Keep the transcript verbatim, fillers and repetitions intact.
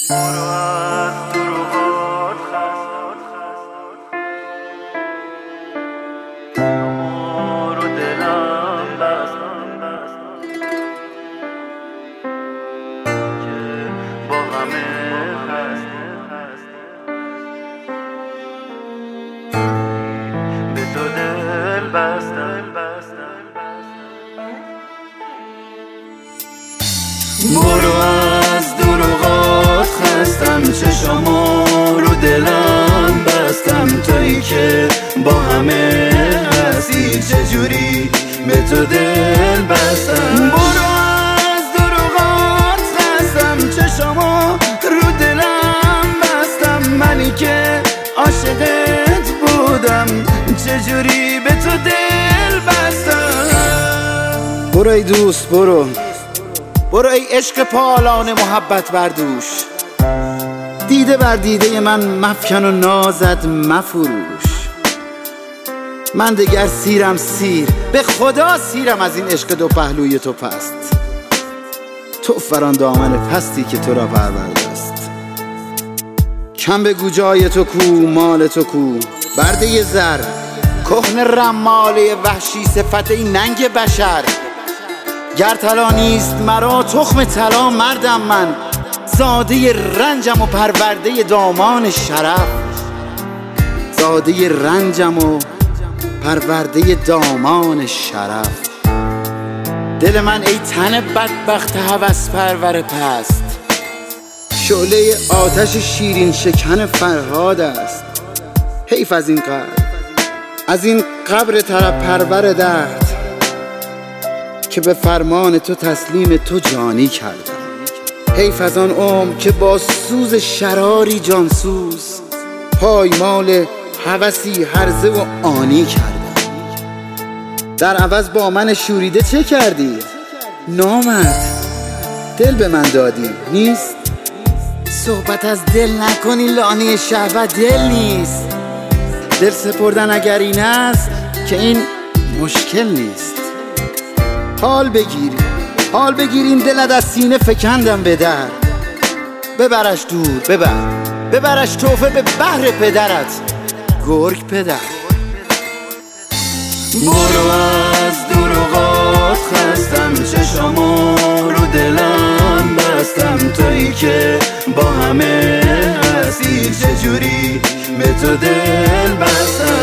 برو از دروغات خست رو دلم بست که با همه هست به تو دل بستم. برو از دروغات خستم، چشامو رو دلم بستم، تویی که با همه هستی چجوری به تو دل بستم. برو از دروغات خستم، چشامو رو دلم بستم، منی که عاشقت بودم چجوری به تو دل بستم. برو ای دوست، برو برو ای عشق پالان محبت بردوش، دیده بر دیده من مفکن و نازد مفروش. من دگر سیرم سیر، به خدا سیرم از این عشق دو پهلوی تو پست. تو فران دامن پستی که تو را پرورده است. کم بگو جای تو کو، مال تو کو، برده زر کهن رماله وحشی صفت این ننگ بشر. گر طلا نیست مرا تخم طلا مردم من، زاده رنجم و پرورده دامان شرف. زاده رنجم و پرورده دامان شرف. دل من ای تن بدبخت هوس پرور پست، شعله آتش شیرین شکن فرهاد است. حیف از این قبر، از این قبر طرب پرور درد که به فرمان تو تسلیم تو جانی کردم. حیف از آن عمر که با سوز شراری جانسوز پایمال هوسی هرزه و آنی کردم. در عوض با من شوریده چه کردی؟ نامرد دل به من دادی نیست؟ صحبت از دل نکنی، لانه شهوت دل نیست. دل سپردن اگر این است که این مشکل نیست. حال بگیر، حال بگیر این دلت از سینه فکندم به در. ببرش دور، ببر ببرش توفه به بحر پدرت، گرگ پدر. برو از دروغات خستم، چشامو رو دلم بستم، تویی که با همه هستی چجوری به تو دل بستم.